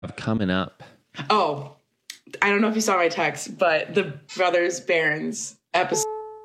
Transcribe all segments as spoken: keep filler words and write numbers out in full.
coming up? Oh, I don't know if you saw my text, but the Brothers Barons episode.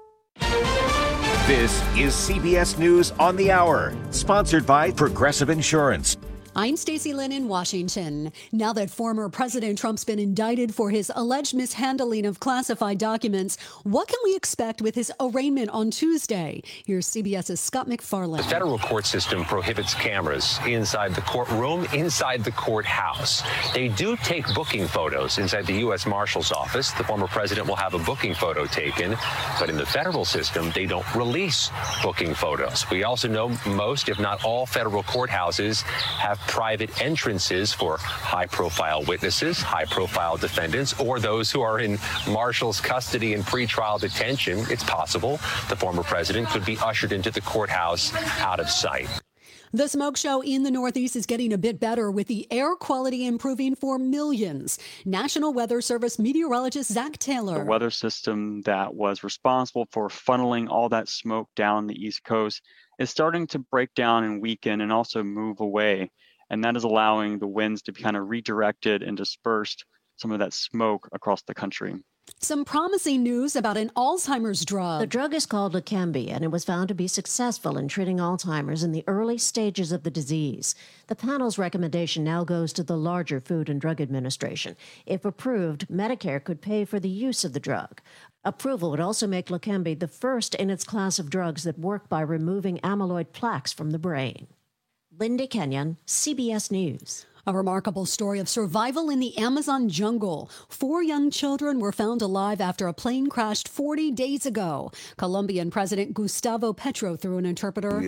This is C B S News on the Hour, sponsored by Progressive Insurance. I'm Stacey Lynn in Washington. Now that former President Trump's been indicted for his alleged mishandling of classified documents, what can we expect with his arraignment on Tuesday? Here's CBS's Scott McFarlane. The federal court system prohibits cameras inside the courtroom, inside the courthouse. They do take booking photos inside the U S Marshal's office. The former president will have a booking photo taken, but in the federal system, they don't release booking photos. We also know most, if not all, federal courthouses have private entrances for high-profile witnesses, high-profile defendants, or those who are in Marshal's custody and pretrial detention. It's possible the former president could be ushered into the courthouse out of sight. The smoke show in the Northeast is getting a bit better, with the air quality improving for millions. National Weather Service meteorologist Zach Taylor. The weather system that was responsible for funneling all that smoke down the East Coast is starting to break down and weaken and also move away. And that is allowing the winds to be kind of redirected and dispersed some of that smoke across the country. Some promising news about an Alzheimer's drug. The drug is called Leqembi, and it was found to be successful in treating Alzheimer's in the early stages of the disease. The panel's recommendation now goes to the larger Food and Drug Administration. If approved, Medicare could pay for the use of the drug. Approval would also make Leqembi the first in its class of drugs that work by removing amyloid plaques from the brain. Linda Kenyon, C B S News. A remarkable story of survival in the Amazon jungle. Four young children were found alive after a plane crashed forty days ago. Colombian President Gustavo Petro through an interpreter.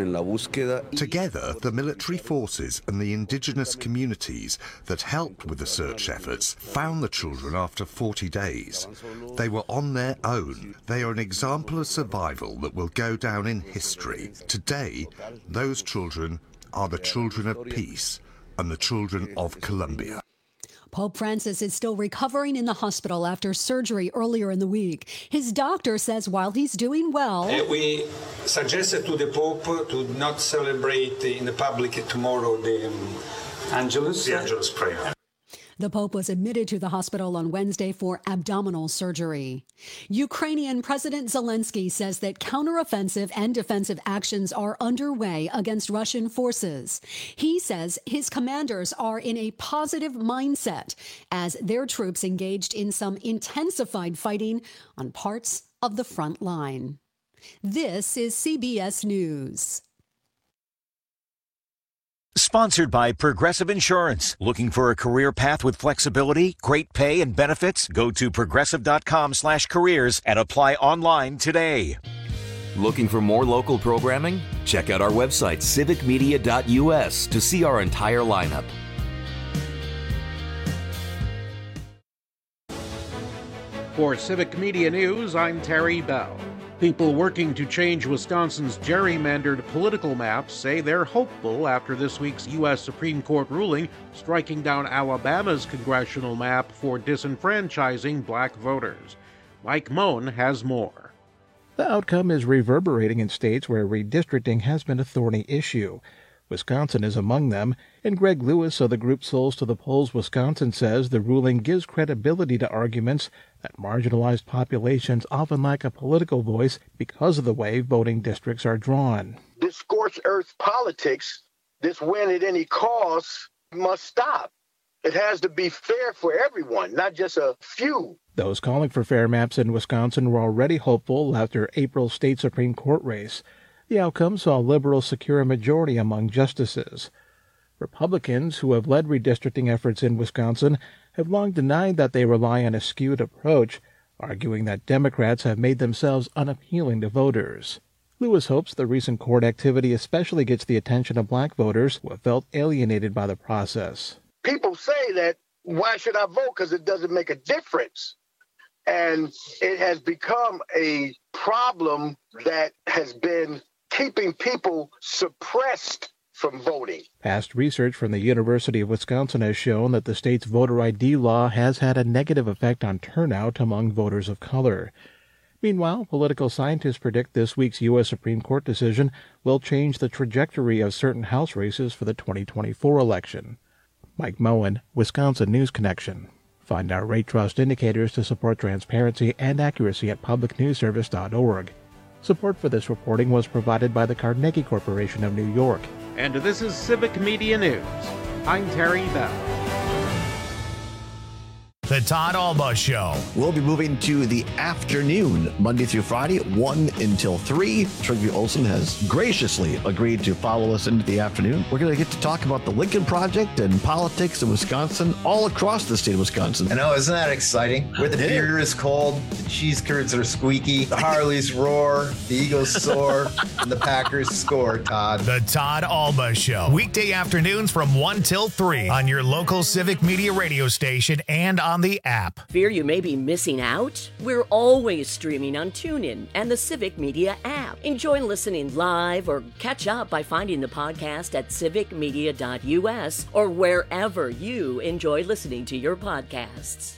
Together, the military forces and the indigenous communities that helped with the search efforts found the children after forty days. They were on their own. They are an example of survival that will go down in history. Today, those children are the children of peace and the children of Colombia. Pope Francis is still recovering in the hospital after surgery earlier in the week. His doctor says while he's doing well... Uh, we suggested to the Pope to not celebrate in the public tomorrow the um, Angelus, the Angelus prayer. The Pope was admitted to the hospital on Wednesday for abdominal surgery. Ukrainian President Zelensky says that counteroffensive and defensive actions are underway against Russian forces. He says his commanders are in a positive mindset as their troops engaged in some intensified fighting on parts of the front line. This is C B S News. Sponsored by Progressive Insurance. Looking for a career path with flexibility, great pay, and benefits? Go to progressive.com slash careers and apply online today. Looking for more local programming? Check out our website, civic media dot u s, to see our entire lineup. For Civic Media News, I'm Terry Bell. People working to change Wisconsin's gerrymandered political map say they're hopeful after this week's U S Supreme Court ruling striking down Alabama's congressional map for disenfranchising black voters. Mike Moen has more. The outcome is reverberating in states where redistricting has been a thorny issue. Wisconsin is among them, and Greg Lewis of the group Souls to the Polls Wisconsin says the ruling gives credibility to arguments that marginalized populations often lack a political voice because of the way voting districts are drawn. This scorched earth politics, this win at any cost, must stop. It has to be fair for everyone, not just a few. Those calling for fair maps in Wisconsin were already hopeful after April's state Supreme Court race. The outcome saw liberals secure a majority among justices. Republicans, who have led redistricting efforts in Wisconsin, have long denied that they rely on a skewed approach, arguing that Democrats have made themselves unappealing to voters. Lewis hopes the recent court activity especially gets the attention of black voters who have felt alienated by the process. People say that, why should I vote? Because it doesn't make a difference. And it has become a problem that has been keeping people suppressed from voting. Past research from the University of Wisconsin has shown that the state's voter I D law has had a negative effect on turnout among voters of color. Meanwhile, political scientists predict this week's U S Supreme Court decision will change the trajectory of certain House races for the twenty twenty-four election. Mike Moen, Wisconsin News Connection. Find our rate trust indicators to support transparency and accuracy at public news service dot org. Support for this reporting was provided by the Carnegie Corporation of New York. And this is Civic Media News. I'm Terry Bell. The Todd Alba Show. We'll be moving to the afternoon, Monday through Friday, one until three. Trygve Olsen has graciously agreed to follow us into the afternoon. We're going to get to talk about the Lincoln Project and politics in Wisconsin, all across the state of Wisconsin. I know, isn't that exciting? Where the beer is cold, the cheese curds are squeaky, the Harleys roar, the Eagles soar, and the Packers score, Todd. The Todd Alba Show. Weekday afternoons from one till three on your local Civic Media radio station and on the app. Fear you may be missing out? We're always streaming on TuneIn and the Civic Media app. Enjoy listening live or catch up by finding the podcast at civic media dot U S or wherever you enjoy listening to your podcasts.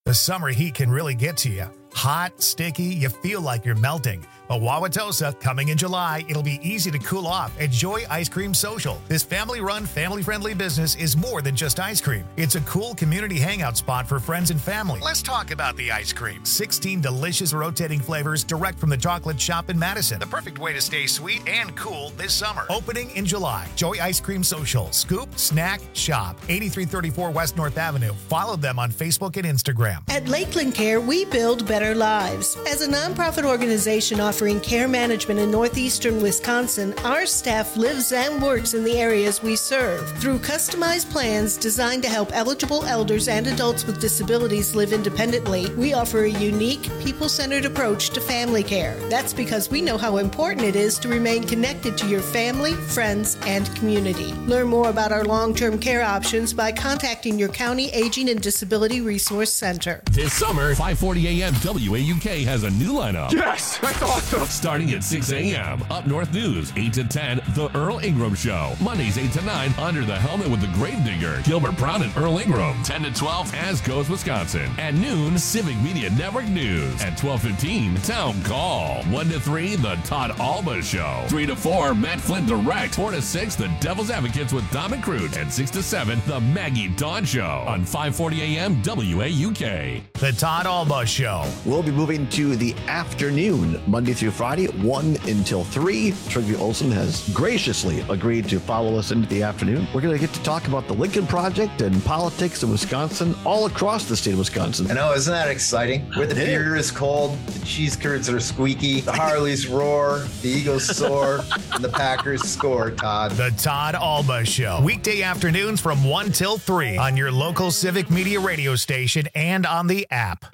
The summer heat can really get to you. Hot, sticky, you feel like you're melting. But Wauwatosa, coming in July, it'll be easy to cool off at Joy Ice Cream Social. This family-run, family-friendly business is more than just ice cream. It's a cool community hangout spot for friends and family. Let's talk about the ice cream. sixteen delicious rotating flavors direct from the chocolate shop in Madison. The perfect way to stay sweet and cool this summer. Opening in July. Joy Ice Cream Social. Scoop, snack, shop. eighty-three thirty-four West North Avenue. Follow them on Facebook and Instagram. At Lakeland Care, we build better lives. As a nonprofit organization offering care management in northeastern Wisconsin, our staff lives and works in the areas we serve. Through customized plans designed to help eligible elders and adults with disabilities live independently, we offer a unique, people-centered approach to family care. That's because we know how important it is to remain connected to your family, friends, and community. Learn more about our long-term care options by contacting your county Aging and Disability Resource Center. This summer, five forty a.m. W A U K has a new lineup. Yes, that's awesome. Starting at six a.m. Up North News, eight to ten, The Earl Ingram Show. Mondays, eight to nine, Under the Helmet with the Gravedigger. Gilbert Brown and Earl Ingram. ten to twelve, As Goes Wisconsin. At noon, Civic Media Network News. At twelve fifteen, Town Call. one to three, The Todd Alba Show. three to four, Matt Flint Direct. four to six, The Devil's Advocates with Dom and Crute. And six to seven, The Maggie Dawn Show. On five forty a.m. W A U K. The Todd Alba Show. We'll be moving to the afternoon, Monday through Friday, one until three. Trygve Olsen has graciously agreed to follow us into the afternoon. We're going to get to talk about the Lincoln Project and politics in Wisconsin, all across the state of Wisconsin. I know, isn't that exciting? Where the beer is cold, the cheese curds are squeaky, the Harleys roar, the Eagles soar, and the Packers score, Todd. The Todd Alba Show. Weekday afternoons from one till three on your local Civic Media radio station and on the app.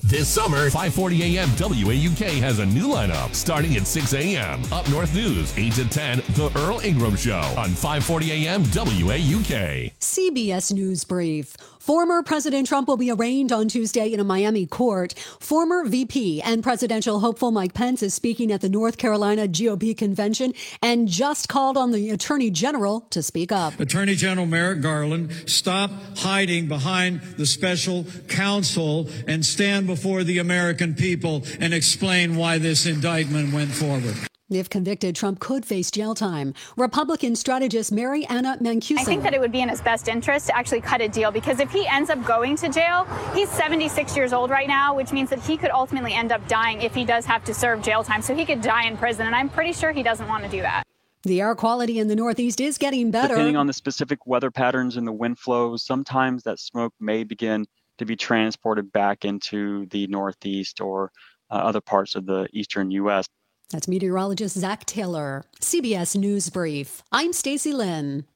This summer, five forty a.m. W A U K has a new lineup starting at six a.m. Up North News, eight to ten, The Earl Ingram Show on five forty a.m. W A U K. C B S News Brief. Former President Trump will be arraigned on Tuesday in a Miami court. Former V P and presidential hopeful Mike Pence is speaking at the North Carolina G O P convention and just called on the Attorney General to speak up. Attorney General Merrick Garland, stop hiding behind the special counsel and stand before the American people and explain why this indictment went forward. If convicted, Trump could face jail time. Republican strategist Mary Anna Mancuso. I think that it would be in his best interest to actually cut a deal, because if he ends up going to jail, he's seventy-six years old right now, which means that he could ultimately end up dying if he does have to serve jail time. So he could die in prison, and I'm pretty sure he doesn't want to do that. The air quality in the Northeast is getting better. Depending on the specific weather patterns and the wind flows, sometimes that smoke may begin to be transported back into the Northeast or uh, other parts of the eastern U S That's meteorologist Zach Taylor. C B S News Brief. I'm Stacey Lynn.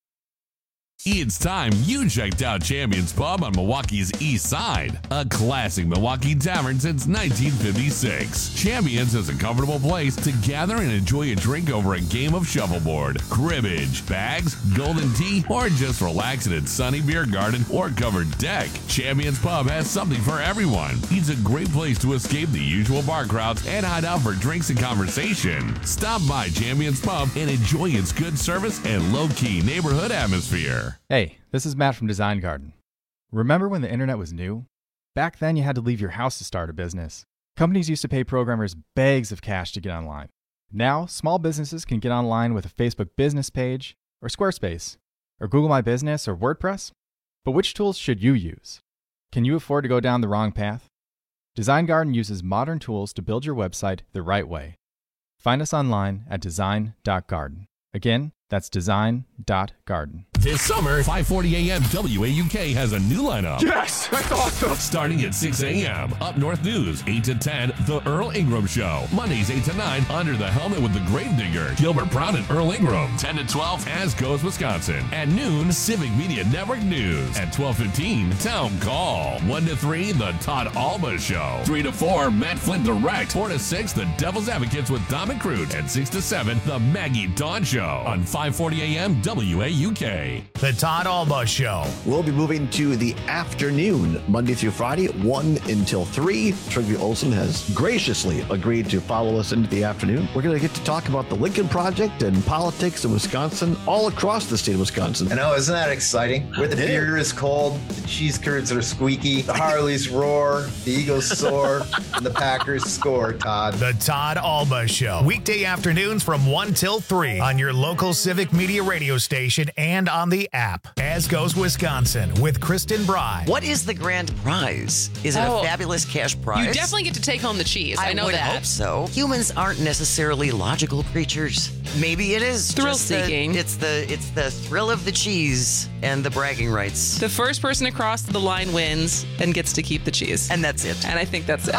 It's time you checked out Champions Pub on Milwaukee's East Side, a classic Milwaukee tavern since nineteen fifty-six. Champions is a comfortable place to gather and enjoy a drink over a game of shuffleboard, cribbage, bags, golden tea, or just relax in its sunny beer garden or covered deck. Champions Pub has something for everyone. It's a great place to escape the usual bar crowds and hide out for drinks and conversation. Stop by Champions Pub and enjoy its good service and low-key neighborhood atmosphere. Hey, this is Matt from Design Garden. Remember when the internet was new? Back then you had to leave your house to start a business. Companies used to pay programmers bags of cash to get online. Now, small businesses can get online with a Facebook business page, or Squarespace, or Google My Business, or WordPress. But which tools should you use? Can you afford to go down the wrong path? Design Garden uses modern tools to build your website the right way. Find us online at design dot garden. Again, that's design dot garden. This summer, five forty a.m. W A U K has a new lineup. Yes, that's awesome. Starting at six a.m. Up North News, eight to ten, The Earl Ingram Show. Mondays, eight to nine, Under the Helmet with the Gravedigger, Gilbert Brown and Earl Ingram. ten to twelve, As Goes Wisconsin. At noon, Civic Media Network News. At twelve fifteen, Town Call. one to three, The Todd Alba Show. three to four, Matt Flynn Direct. four to six, The Devil's Advocates with Dom and Crute. And six to seven, The Maggie Dawn Show. On five forty a.m. W A U K. The Todd Alba Show. We'll be moving to the afternoon, Monday through Friday, one until three. Trygve Olsen has graciously agreed to follow us into the afternoon. We're going to get to talk about the Lincoln Project and politics in Wisconsin, all across the state of Wisconsin. I know, isn't that exciting? Where the beer is cold, the cheese curds are squeaky, the Harleys roar, the Eagles soar, and the Packers score, Todd. The Todd Alba Show. Weekday afternoons from one till three on your local Civic Media radio station and on the app. As Goes Wisconsin with Kristen Bry. What is the grand prize? Is it Oh. a fabulous cash prize? You definitely get to take home the cheese. I, I know would that. hope so. Humans aren't necessarily logical creatures. Maybe it is Thrill just the- seeking. it's the it's the thrill of the cheese and the bragging rights. The first person across the line wins and gets to keep the cheese. And that's it. And I think that's it.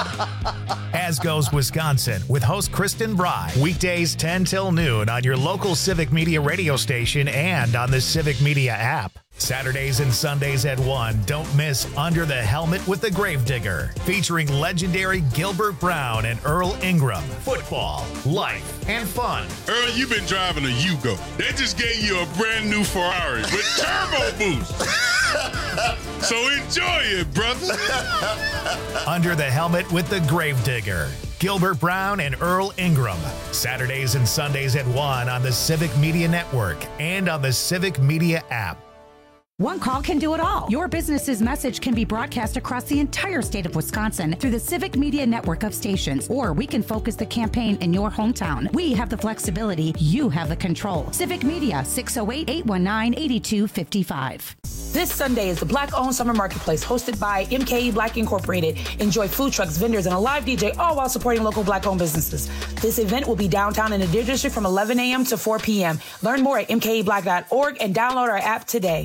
As Goes Wisconsin with host Kristen Bry. Weekdays ten till noon on your local Civic Media radio station and on the Civic Media app. Saturdays and Sundays at one. Don't miss Under the Helmet with the Gravedigger, featuring legendary Gilbert Brown and Earl Ingram. Football, life, and fun. Earl, you've been driving a Yugo. They just gave you a brand new Ferrari with turbo boost. So enjoy it, brother. Under the Helmet with the Gravedigger. Gilbert Brown and Earl Ingram. Saturdays and Sundays at one on the Civic Media Network and on the Civic Media app. One call can do it all. Your business's message can be broadcast across the entire state of Wisconsin through the Civic Media network of stations, or we can focus the campaign in your hometown. We have the flexibility. You have the control. Civic Media, six oh eight, eight one nine, eight two five five. This Sunday is the Black-owned Summer Marketplace hosted by M K E Black Incorporated. Enjoy food trucks, vendors, and a live D J, all while supporting local Black-owned businesses. This event will be downtown in the Deer District from eleven a.m. to four p.m. Learn more at m k e black dot org and download our app today.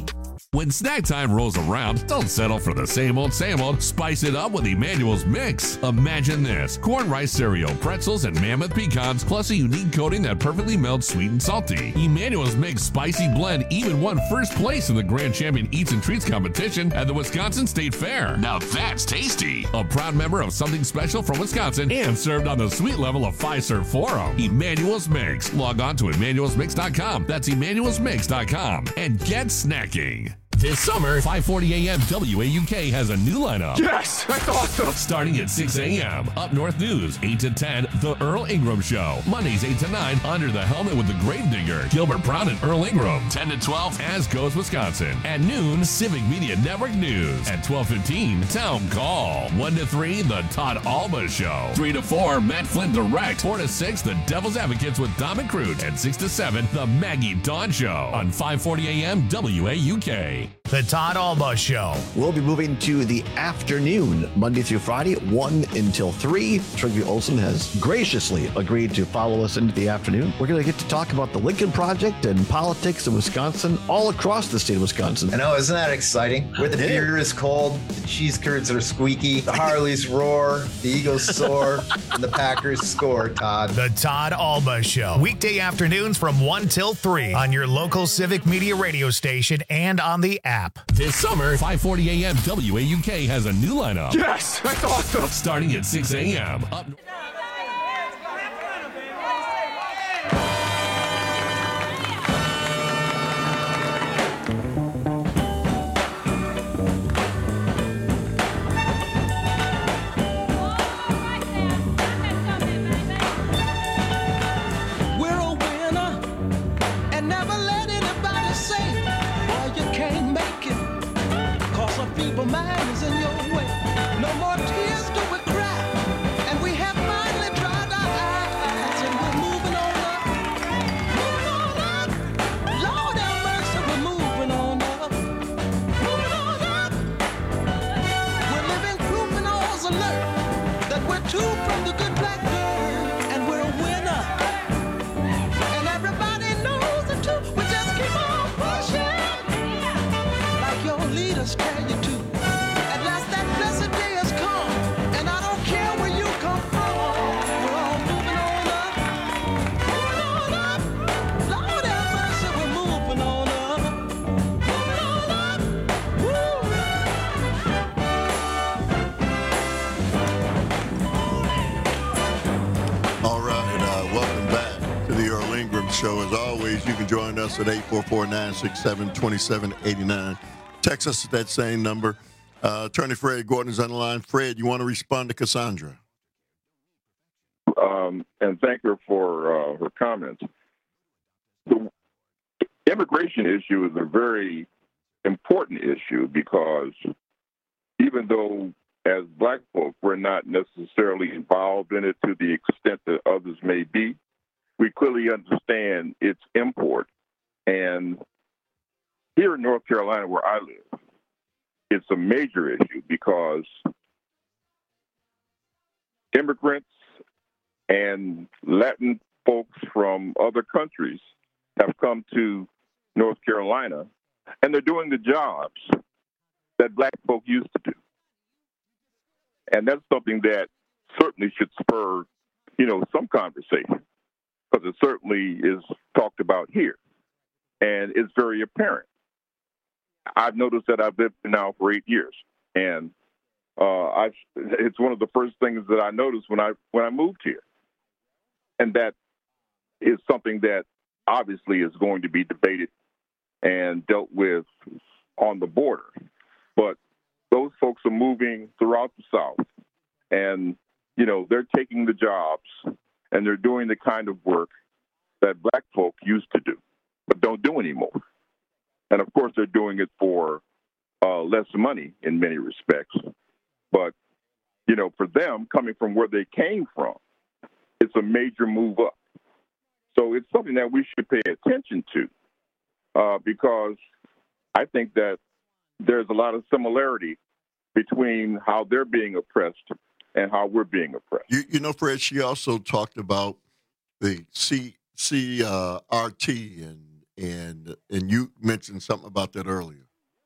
When snack time rolls around, don't settle for the same old, same old. Spice it up with Emmanuel's Mix. Imagine this: corn rice cereal, pretzels, and mammoth pecans, plus a unique coating that perfectly melts sweet and salty. Emmanuel's Mix Spicy Blend even won first place in the Grand Champion Eats and Treats competition at the Wisconsin State Fair. Now that's tasty. A proud member of Something Special from Wisconsin and served on the sweet level of Fiserv Forum. Emmanuel's Mix. Log on to Emmanuels Mix dot com. That's Emmanuels Mix dot com. And get snacking. This summer, five forty a.m. W A U K has a new lineup. Yes, that's awesome. Starting at six a.m. Up North News, eight to ten, The Earl Ingram Show. Mondays, eight to nine, Under the Helmet with the Gravedigger, Gilbert Brown and Earl Ingram. ten to twelve, As Goes Wisconsin. At noon, Civic Media Network News. At twelve fifteen, Town Call. one to three, The Todd Alba Show. three to four, Matt Flynn Direct. four to six, The Devil's Advocates with Dom and Crute. And six to seven, The Maggie Dawn Show. On five forty a.m. W A U K. The Todd Alba Show. We'll be moving to the afternoon, Monday through Friday, one until three. Trygve Olsen has graciously agreed to follow us into the afternoon. We're going to get to talk about the Lincoln Project and politics in Wisconsin, all across the state of Wisconsin. I know, isn't that exciting? Where the beer is cold, the cheese curds are squeaky, the Harleys roar, the Eagles soar, and the Packers score, Todd. The Todd Alba Show. Weekday afternoons from one till three on your local Civic Media radio station and on the app. This summer, five forty a.m. W A U K has a new lineup. Yes, that's awesome. Starting at six a.m. Up. Mind is in your way. No more tears do we cry. And we have finally dried our eyes. And we're moving on up. Moving on up. Lord have mercy, we're moving on up. Moving on up. We're living proof and all's alert that we're two from the good black girl. And we're a winner. And everybody knows it too. We just keep on pushing. Like your leaders tell you to. Show. As always, you can join us at eight four four, nine six seven, two seven eight nine. Text us at that same number. Uh, Attorney Fred Gordon is on the line. Fred, you want to respond to Cassandra? Um, and thank her for uh, her comments. The immigration issue is a very important issue because even though as black folk we're not necessarily involved in it to the extent that others may be, we clearly understand its import. And here in North Carolina, where I live, it's a major issue because immigrants and Latin folks from other countries have come to North Carolina, and they're doing the jobs that black folk used to do. And that's something that certainly should spur, you know, some conversation, because it certainly is talked about here, and it's very apparent. I've noticed that I've lived here now for eight years, and uh, I it's one of the first things that I noticed when I when I moved here, and that is something that obviously is going to be debated and dealt with on the border. But those folks are moving throughout the South, and you know they're taking the jobs. And they're doing the kind of work that black folk used to do, but don't do anymore. And of course, they're doing it for uh, less money in many respects. But, you know, for them, coming from where they came from, it's a major move up. So it's something that we should pay attention to uh, because I think that there's a lot of similarity between how they're being oppressed and how we're being oppressed. You, you know, Fred, she also talked about the C, C uh, R T, and and and you mentioned something about that earlier.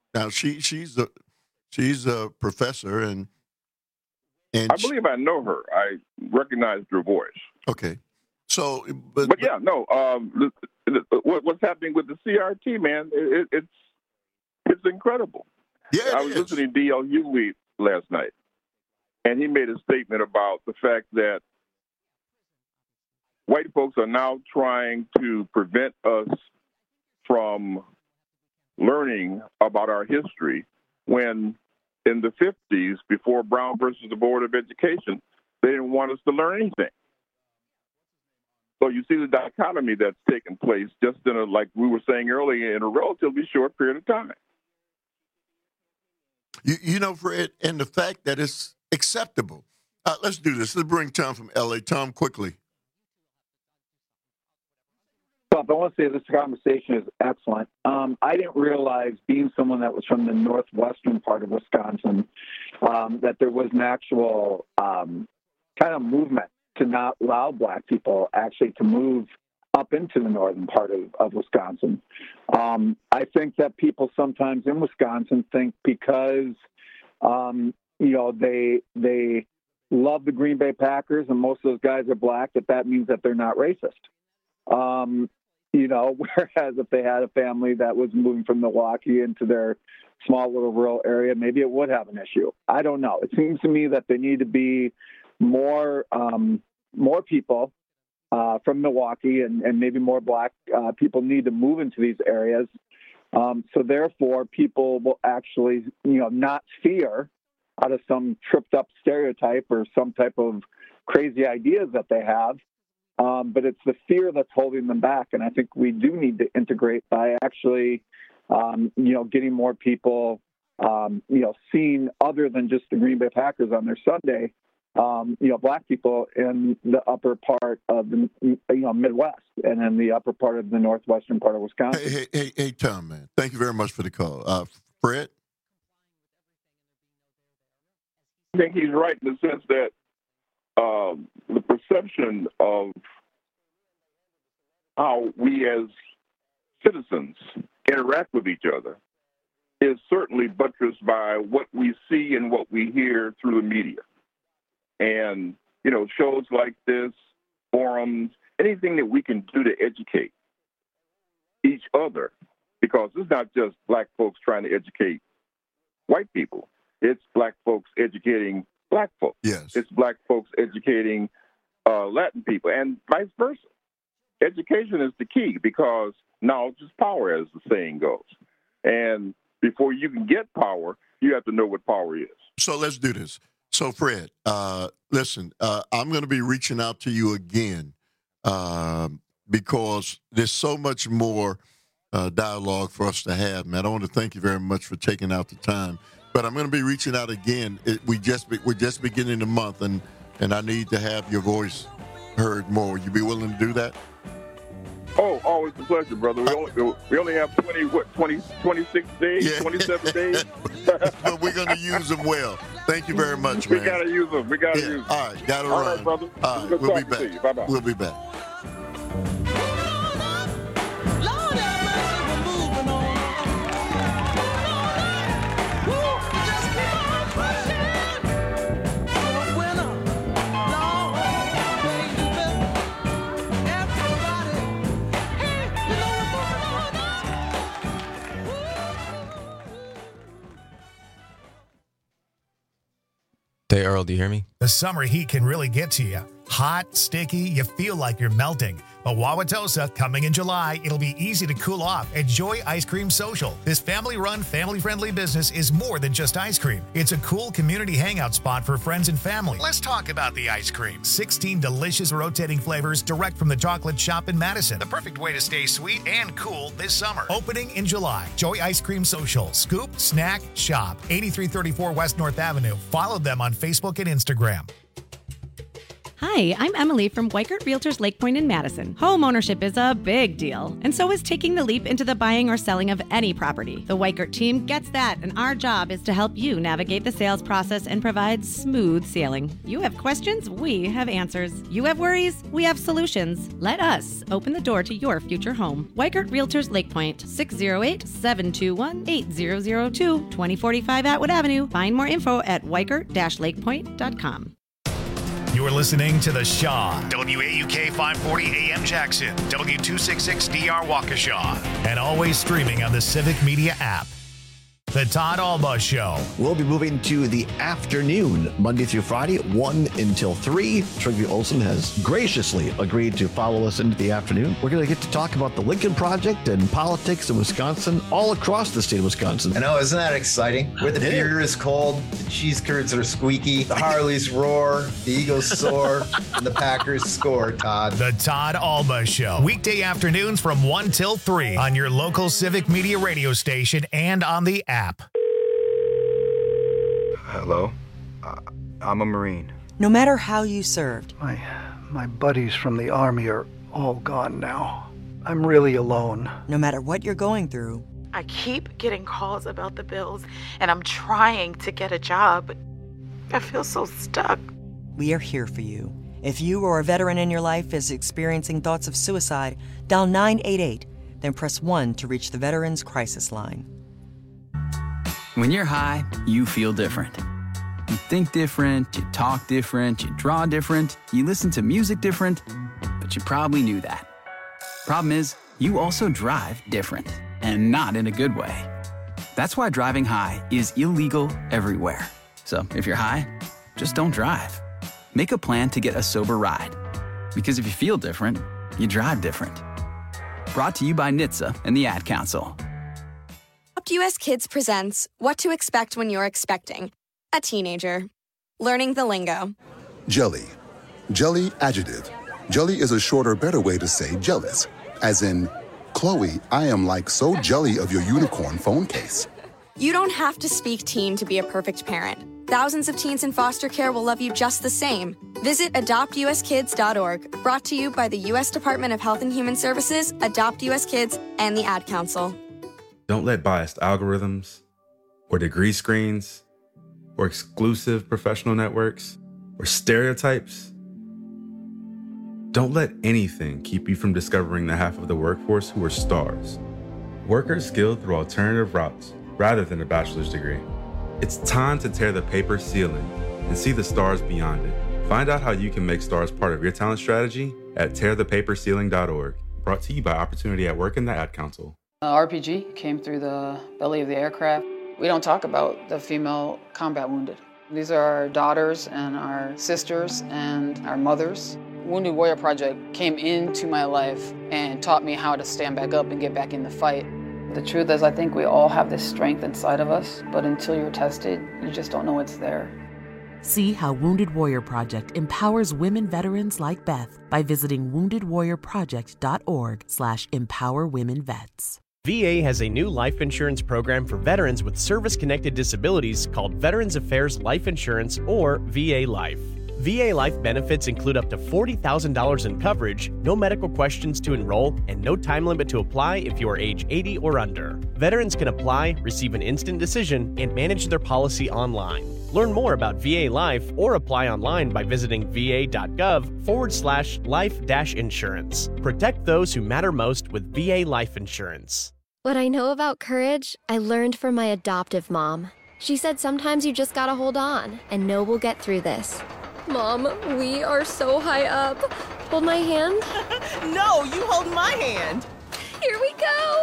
Now she she's a she's a professor and and I believe I know her. I recognized her voice. Okay, so but, but yeah, no. Um, the, the, what, what's happening with the C R T, man? It, it's it's incredible. Yeah, I was is. listening to D L Hughley last night, and he made a statement about the fact that white folks are now trying to prevent us from learning about our history when in the fifties, before Brown versus the Board of Education, they didn't want us to learn anything. So you see the dichotomy that's taken place just in a, like we were saying earlier, in a relatively short period of time. You, you know, Fred, and the fact that it's acceptable. Uh, let's do this. Let's bring Tom from L A. Tom, quickly. I want to say this conversation is excellent. Um, I didn't realize, being someone that was from the northwestern part of Wisconsin, um, that there was an actual um, kind of movement to not allow Black people actually to move up into the northern part of, of Wisconsin. Um, I think that people sometimes in Wisconsin think because, um, you know, they they love the Green Bay Packers and most of those guys are Black, that that means that they're not racist. Um, You know, whereas if they had a family that was moving from Milwaukee into their small little rural area, maybe it would have an issue. I don't know. It seems to me that there need to be more um, more people uh, from Milwaukee and, and maybe more Black uh, people need to move into these areas. Um, so therefore, people will actually, you know, not fear out of some tripped up stereotype or some type of crazy ideas that they have. Um, but it's the fear that's holding them back. And I think we do need to integrate by actually, um, you know, getting more people, um, you know, seeing other than just the Green Bay Packers on their Sunday, um, you know, Black people in the upper part of the, you know, Midwest and in the upper part of the northwestern part of Wisconsin. Hey, hey, hey, hey Tom, man, thank you very much for the call. Uh, Fred? I think he's right in the sense that Um, the perception of how we as citizens interact with each other is certainly buttressed by what we see and what we hear through the media. And, you know, shows like this, forums, anything that we can do to educate each other, because it's not just Black folks trying to educate white people. It's Black folks educating Black folks. Yes. It's Black folks educating uh, Latin people and vice versa. Education is the key because knowledge is power, as the saying goes. And before you can get power, you have to know what power is. So let's do this. So, Fred, uh, listen, uh, I'm going to be reaching out to you again uh, because there's so much more uh, dialogue for us to have, man. I want to thank you very much for taking out the time. But I'm going to be reaching out again. It, we just be, we're just beginning the month, and, and I need to have your voice heard more. You be willing to do that? Oh, always a pleasure, brother. We only we only have twenty what twenty twenty-six days, yeah. twenty-seven days. But we're going to use them well. Thank you very much, man. We got to use them. We got to yeah. use them. All right, got to All run. right, brother. All right, we'll be back. Bye bye. We'll be back. Hey, Earl, do you hear me? The summer heat can really get to you. Hot, sticky, you feel like you're melting. But Wauwatosa, coming in July, it'll be easy to cool off. Enjoy Ice Cream Social. This family-run, family-friendly business is more than just ice cream. It's a cool community hangout spot for friends and family. Let's talk about the ice cream. sixteen delicious rotating flavors direct from the chocolate shop in Madison. The perfect way to stay sweet and cool this summer. Opening in July. Joy Ice Cream Social. Scoop, snack, shop. eighty-three thirty-four West North Avenue. Follow them on Facebook and Instagram. Hi, I'm Emily from Weikert Realtors Lake Point in Madison. Home ownership is a big deal, and so is taking the leap into the buying or selling of any property. The Weikert team gets that, and our job is to help you navigate the sales process and provide smooth sailing. You have questions, we have answers. You have worries, we have solutions. Let us open the door to your future home. Weikert Realtors Lake Point, six oh eight, seven two one, eight zero zero two, twenty forty-five Atwood Avenue. Find more info at weikert dash lake point dot com. You're listening to The Shaw, W A U K five forty A M Jackson, W two sixty-six D R Waukesha, and always streaming on the Civic Media app. The Todd Alba Show. We'll be moving to the afternoon, Monday through Friday, one until three. Trygve Olsen has graciously agreed to follow us into the afternoon. We're going to get to talk about the Lincoln Project and politics in Wisconsin, all across the state of Wisconsin. I know, isn't that exciting? Where the beer is cold, the cheese curds are squeaky, the Harleys roar, the Eagles soar, and the Packers score, Todd. The Todd Alba Show. Weekday afternoons from one till three on your local Civic Media radio station and on the app. Hello, uh, I'm a Marine. No matter how you served. My, my buddies from the Army are all gone now. I'm really alone. No matter what you're going through. I keep getting calls about the bills, and I'm trying to get a job, but I feel so stuck. We are here for you. If you or a veteran in your life is experiencing thoughts of suicide, dial nine eight eight, then press one to reach the Veterans Crisis Line. When you're high, you feel different. You think different, you talk different, you draw different, you listen to music different, but you probably knew that. Problem is, you also drive different, and not in a good way. That's why driving high is illegal everywhere. So if you're high, just don't drive. Make a plan to get a sober ride. Because if you feel different, you drive different. Brought to you by N H T S A and the Ad Council. Adopt U S Kids presents What to Expect When You're Expecting a Teenager. Learning the lingo. Jelly. Jelly adjective. Jelly is a shorter, better way to say jealous. As in, Chloe, I am like so jelly of your unicorn phone case. You don't have to speak teen to be a perfect parent. Thousands of teens in foster care will love you just the same. Visit adopt u s kids dot org. Brought to you by the U S Department of Health and Human Services, Adopt U S Kids, and the Ad Council. Don't let biased algorithms or degree screens or exclusive professional networks or stereotypes, don't let anything keep you from discovering the half of the workforce who are stars. Workers skilled through alternative routes rather than a bachelor's degree. It's time to tear the paper ceiling and see the stars beyond it. Find out how you can make stars part of your talent strategy at tear the paper ceiling dot org. Brought to you by Opportunity at Work and the Ad Council. Uh, R P G came through the belly of the aircraft. We don't talk about the female combat wounded. These are our daughters and our sisters and our mothers. Wounded Warrior Project came into my life and taught me how to stand back up and get back in the fight. The truth is, I think we all have this strength inside of us, but until you're tested, you just don't know it's there. See how Wounded Warrior Project empowers women veterans like Beth by visiting wounded warrior project dot org slash empower women vets. V A has a new life insurance program for veterans with service-connected disabilities called Veterans Affairs Life Insurance, or V A Life. V A Life benefits include up to forty thousand dollars in coverage, no medical questions to enroll, and no time limit to apply if you are age eighty or under. Veterans can apply, receive an instant decision, and manage their policy online. Learn more about V A Life or apply online by visiting va.gov forward slash life dash insurance. Protect those who matter most with V A Life Insurance. What I know about courage, I learned from my adoptive mom. She said sometimes you just gotta hold on and know we'll get through this. Mom, we are so high up. Hold my hand. No, you hold my hand. Here we go.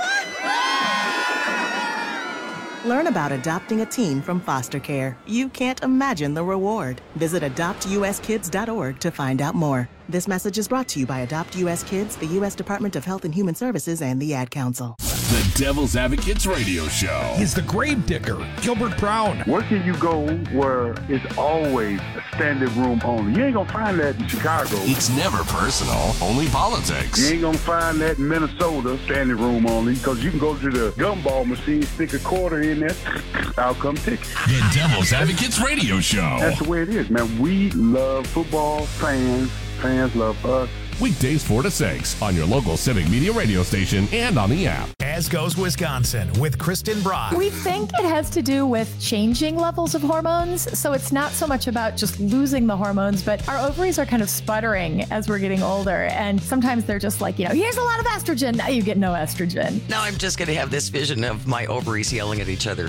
Learn about adopting a teen from foster care. You can't imagine the reward. Visit adopt u s kids dot org to find out more. This message is brought to you by Adopt U S Kids, the U S Department of Health and Human Services, and the Ad Council. The Devil's Advocates Radio Show. He's the grave digger, Gilbert Brown. Where can you go where it's always a standing room only? You ain't gonna find that in Chicago. It's never personal, only politics. You ain't gonna find that in Minnesota, standing room only, because you can go to the gumball machine, stick a quarter in there, I'll come ticket. The Devil's Advocates Radio Show. That's the way it is, man. We love football, fans, fans love us. Weekdays four to six on your local Civic Media radio station and on the app. As Goes Wisconsin with Kristen Brock. We think it has to do with changing levels of hormones. So it's not so much about just losing the hormones, but our ovaries are kind of sputtering as we're getting older. And sometimes they're just like, you know, here's a lot of estrogen. Now you get no estrogen. Now I'm just going to have this vision of my ovaries yelling at each other.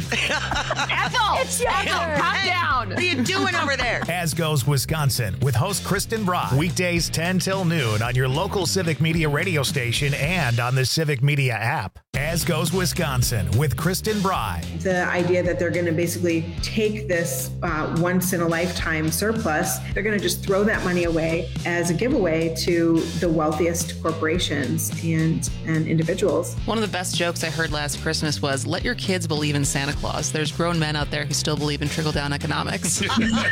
Ethel! It's your Ethel, calm hey, down. What are you doing over there? As Goes Wisconsin with host Kristen Brock. Weekdays ten till noon on your local Civic Media radio station and on the Civic Media app. As Goes Wisconsin with Kristen Bry. The idea that they're going to basically take this uh, once-in-a-lifetime surplus, they're going to just throw that money away as a giveaway to the wealthiest corporations and, and individuals. One of the best jokes I heard last Christmas was, let your kids believe in Santa Claus. There's grown men out there who still believe in trickle-down economics.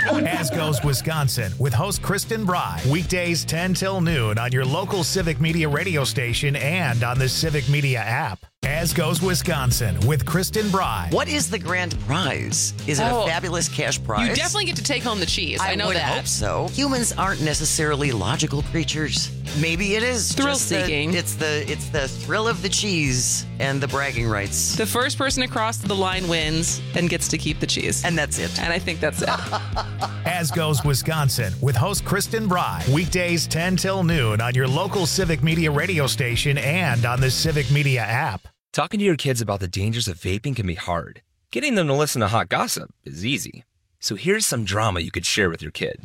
As Goes Wisconsin with host Kristen Bry. Weekdays ten till noon on your local Civic Media radio station and on the Civic Media app. As Goes Wisconsin with Kristen Bry. What is the grand prize? Is it oh, a fabulous cash prize? You definitely get to take home the cheese. I, I know would that. hope so. Humans aren't necessarily logical creatures. Maybe it is thrill seeking. The, it's the it's the thrill of the cheese and the bragging rights. The first person across the line wins and gets to keep the cheese. And that's it. And I think that's it. As Goes Wisconsin with host Kristen Bry. Weekdays ten till noon on your local Civic Media radio station and on the Civic Media app. Talking to your kids about the dangers of vaping can be hard. Getting them to listen to hot gossip is easy. So here's some drama you could share with your kid.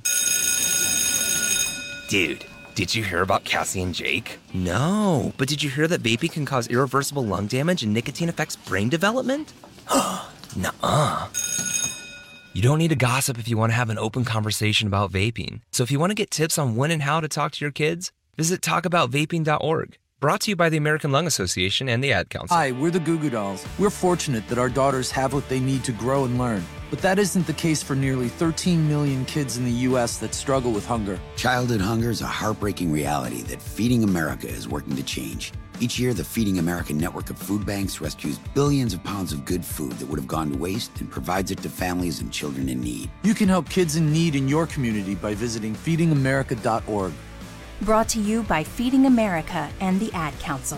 Dude, did you hear about Cassie and Jake? No, but did you hear that vaping can cause irreversible lung damage and nicotine affects brain development? Nuh-uh. You don't need to gossip if you want to have an open conversation about vaping. So if you want to get tips on when and how to talk to your kids, visit talk about vaping dot org. Brought to you by the American Lung Association and the Ad Council. Hi, we're the Goo Goo Dolls. We're fortunate that our daughters have what they need to grow and learn. But that isn't the case for nearly thirteen million kids in the U S that struggle with hunger. Childhood hunger is a heartbreaking reality that Feeding America is working to change. Each year, the Feeding America network of food banks rescues billions of pounds of good food that would have gone to waste and provides it to families and children in need. You can help kids in need in your community by visiting feeding america dot org. Brought to you by Feeding America and the Ad Council.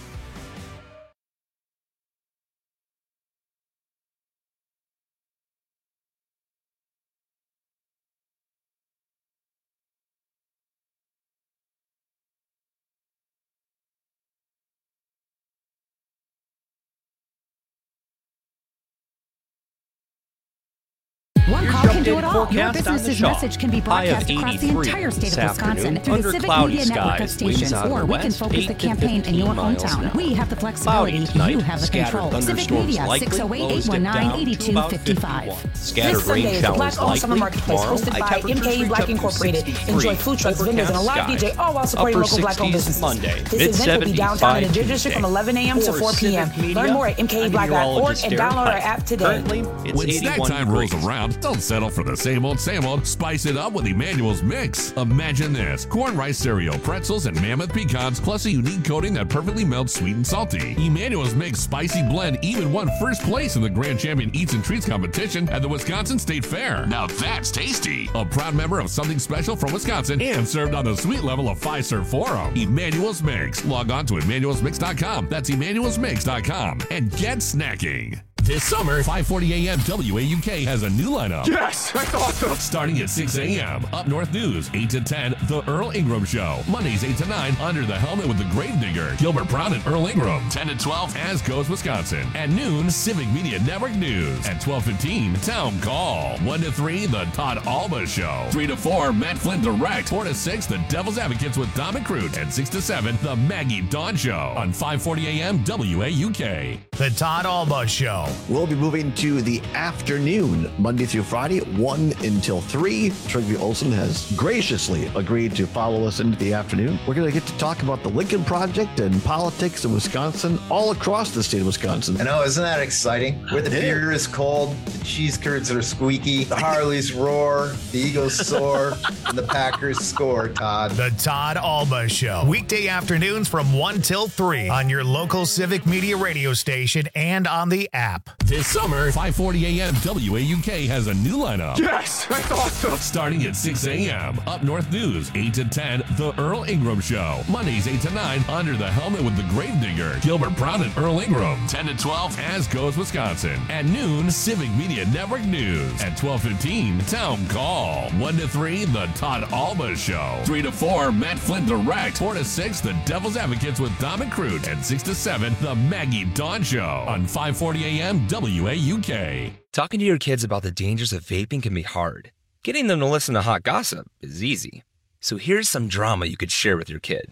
One call can do it all. Your business's message can be broadcast across the entire state of Wisconsin through the Civic Media network of stations, or we can focus the campaign in your hometown. We have the flexibility, you have the control. Civic Media, six oh eight, eight one nine, eight two five five. This Sunday is the Black-owned Summer Marketplace hosted by M K E Black Incorporated. Enjoy food trucks, vendors, and a live D J, all while supporting local Black-owned businesses. This event will be downtown in the Deer District from eleven a.m. to four p.m. Learn more at m k e black dot org and download our app today. When snack time rolls around, don't settle for the same old, same old. Spice it up with Emmanuel's Mix. Imagine this: corn rice cereal, pretzels, and mammoth pecans, plus a unique coating that perfectly melts sweet and salty. Emmanuel's Mix Spicy Blend even won first place in the Grand Champion Eats and Treats competition at the Wisconsin State Fair. Now that's tasty. A proud member of Something Special from Wisconsin and served on the sweet level of Fiserv Forum. Emmanuel's Mix. Log on to emmanuels mix dot com. That's emmanuels mix dot com and get snacking. This summer, five forty a.m. W A U K has a new lineup. Yes, that's awesome. Starting at six a.m. Up North News, eight to ten, The Earl Ingram Show. Mondays, eight to nine, Under the Helmet with the Gravedigger, Gilbert Brown and Earl Ingram. ten to twelve, As Goes Wisconsin. At noon, Civic Media Network News. At twelve fifteen, Town Call. one to three, The Todd Alba Show. three to four, Matt Flynn Direct. four to six, The Devil's Advocates with Dom McCroot. And six to seven, The Maggie Dawn Show. On five forty a.m. W A U K. The Todd Alba Show We'll be moving to the afternoon, Monday through Friday, one until three. Trygve Olsen has graciously agreed to follow us into the afternoon. We're going to get to talk about the Lincoln Project and politics in Wisconsin, all across the state of Wisconsin. I know, isn't that exciting? Where the beer is cold, the cheese curds are squeaky, the Harleys roar, the Eagles soar, and the Packers score, Todd. The Todd Alba Show. Weekday afternoons from one till three on your local Civic Media radio station and on the app. This summer, five forty a.m. W A U K has a new lineup. Yes, that's awesome. Starting at six a.m. Up North News, eight to ten, The Earl Ingram Show. Mondays, eight to nine, Under the Helmet with the Gravedigger, Gilbert Brown and Earl Ingram. ten to twelve, As Goes Wisconsin. At noon, Civic Media Network News. At twelve fifteen, Town Call. one to three, The Todd Alba Show. three to four, Matt Flint Direct. four to six, The Devil's Advocates with Dom and Crute. And six to seven, The Maggie Dawn Show. On five forty a.m. W A U K. Talking to your kids about the dangers of vaping can be hard. Getting them to listen to hot gossip is easy. So here's some drama you could share with your kid.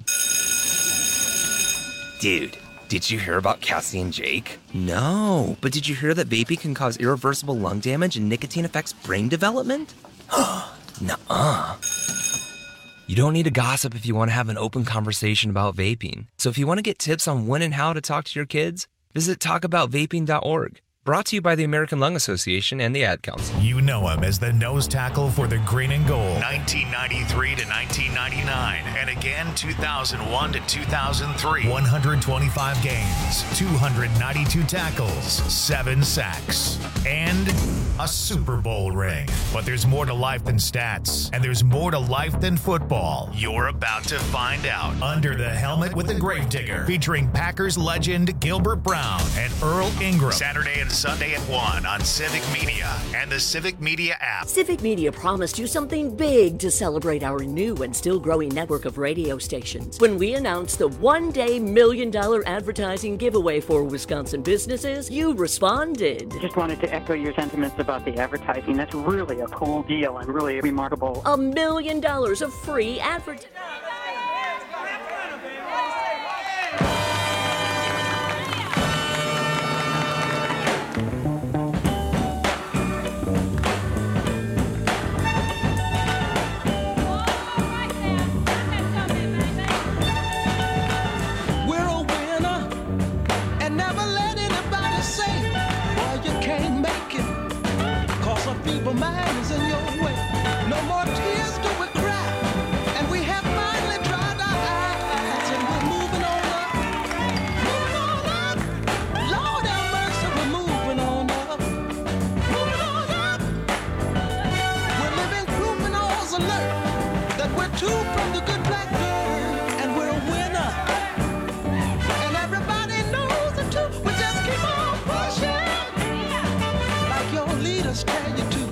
Dude, did you hear about Cassie and Jake? No, but did you hear that vaping can cause irreversible lung damage and nicotine affects brain development? Nuh-uh. You don't need to gossip if you want to have an open conversation about vaping. So if you want to get tips on when and how to talk to your kids, visit talk about vaping dot org. Brought to you by the American Lung Association and the Ad Council. You know him as the nose tackle for the Green and Gold, nineteen ninety-three to nineteen ninety-nine, and again two thousand one to two thousand three. one hundred twenty-five games, two hundred ninety-two tackles, seven sacks, and a Super Bowl ring. But there's more to life than stats, and there's more to life than football. You're about to find out. Under the Helmet with the Gravedigger, featuring Packers legend Gilbert Brown and Earl Ingram. Saturday and Sunday at one on Civic Media and the Civic Media app. Civic Media promised you something big to celebrate our new and still growing network of radio stations when we announced the one-day million dollar advertising giveaway for Wisconsin businesses. You responded. Just wanted to echo your sentiments about the advertising. That's really a cool deal and really remarkable. A million dollars of free advertising. People mind is in your way. No more tears do we cry. And we have finally dried our eyes. And we're moving on up. Moving on up. Lord have mercy, we're moving on up. Moving on up. We're living proof in all's alert that we're two from the good black bird. And we're a winner. And everybody knows it too. We just keep on pushing. Like your leaders tell you to.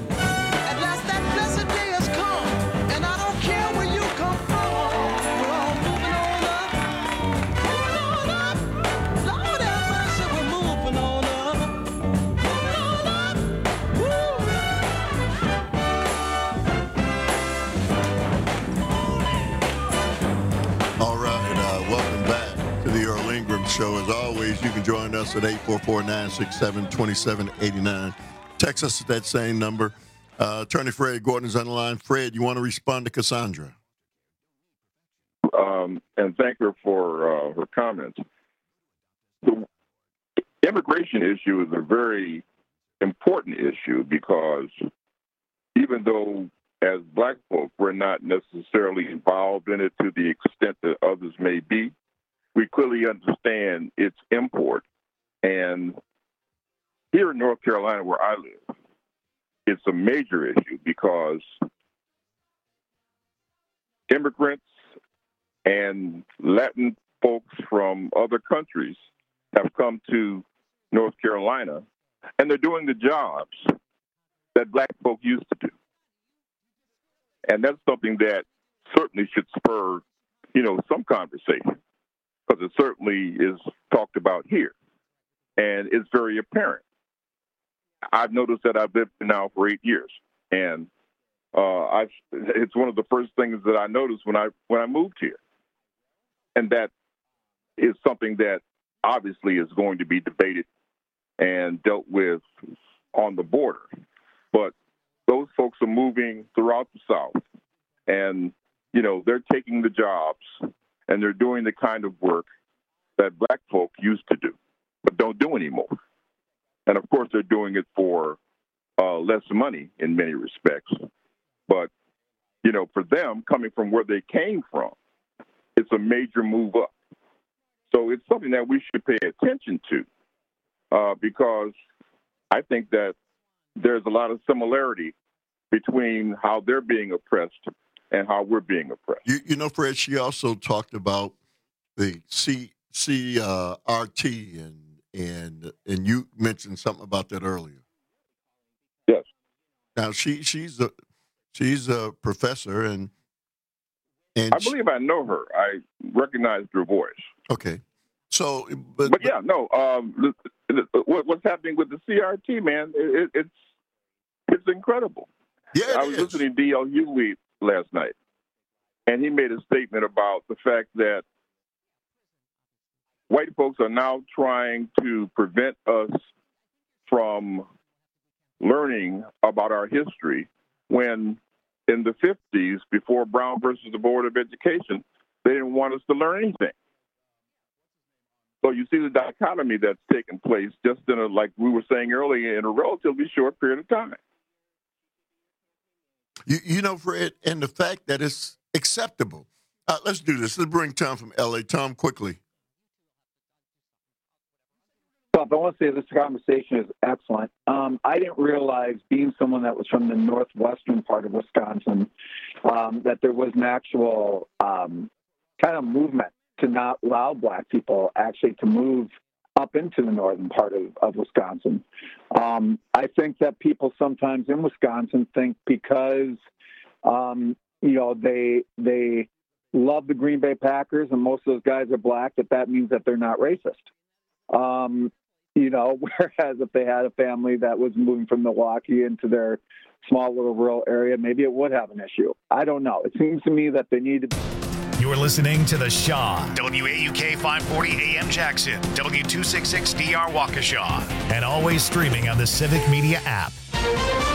Show. As always, you can join us at eight four four, nine six seven, two seven eight nine. Text us at that same number. Uh, Attorney Fred Gordon is on the line. Fred, you want to respond to Cassandra? Um, and thank her for uh, her comments. The immigration issue is a very important issue because even though as black folk we're not necessarily involved in it to the extent that others may be, we clearly understand its import. And here in North Carolina, where I live, it's a major issue because immigrants and Latin folks from other countries have come to North Carolina, and they're doing the jobs that black folk used to do. And that's something that certainly should spur, you know, some conversation, because it certainly is talked about here. And it's very apparent. I've noticed that I've lived here now for eight years. And uh, I've, it's one of the first things that I noticed when I when I moved here. And that is something that obviously is going to be debated and dealt with on the border. But those folks are moving throughout the South, and, you know, they're taking the jobs, and they're doing the kind of work that black folk used to do, but don't do anymore. And, of course, they're doing it for uh, less money in many respects. But, you know, for them, coming from where they came from, it's a major move up. So it's something that we should pay attention to uh, because I think that there's a lot of similarity between how they're being oppressed and how we're being oppressed. You, you know, Fred, she also talked about the C, C uh, R T, and and and you mentioned something about that earlier. Yes. Now she she's a she's a professor, and and I believe I know her. I recognized her voice. Okay. So, but, but yeah, no. Um, what, what's happening with the C R T, man? It, it's it's incredible. Yeah, it I was is. listening to D L Hughley last night, and he made a statement about the fact that white folks are now trying to prevent us from learning about our history when in the fifties, before Brown versus the Board of Education, they didn't want us to learn anything. So you see the dichotomy that's taken place just in a, like we were saying earlier, in a relatively short period of time. You, you know, Fred, and the fact that it's acceptable. Uh, let's do this. Let's bring Tom from L A. Tom, quickly. I want to say this conversation is excellent. Um, I didn't realize, being someone that was from the northwestern part of Wisconsin, um, that there was an actual um, kind of movement to not allow black people actually to move up into the northern part of, of Wisconsin. Um, I think that people sometimes in Wisconsin think because, um, you know, they they love the Green Bay Packers and most of those guys are black, that that means that they're not racist. Um, you know, whereas if they had a family that was moving from Milwaukee into their small little rural area, maybe it would have an issue. I don't know. It seems to me that they need to... You're listening to The Shaw, W A U K five forty A M Jackson, W two sixty-six D R Waukesha, and always streaming on the Civic Media app.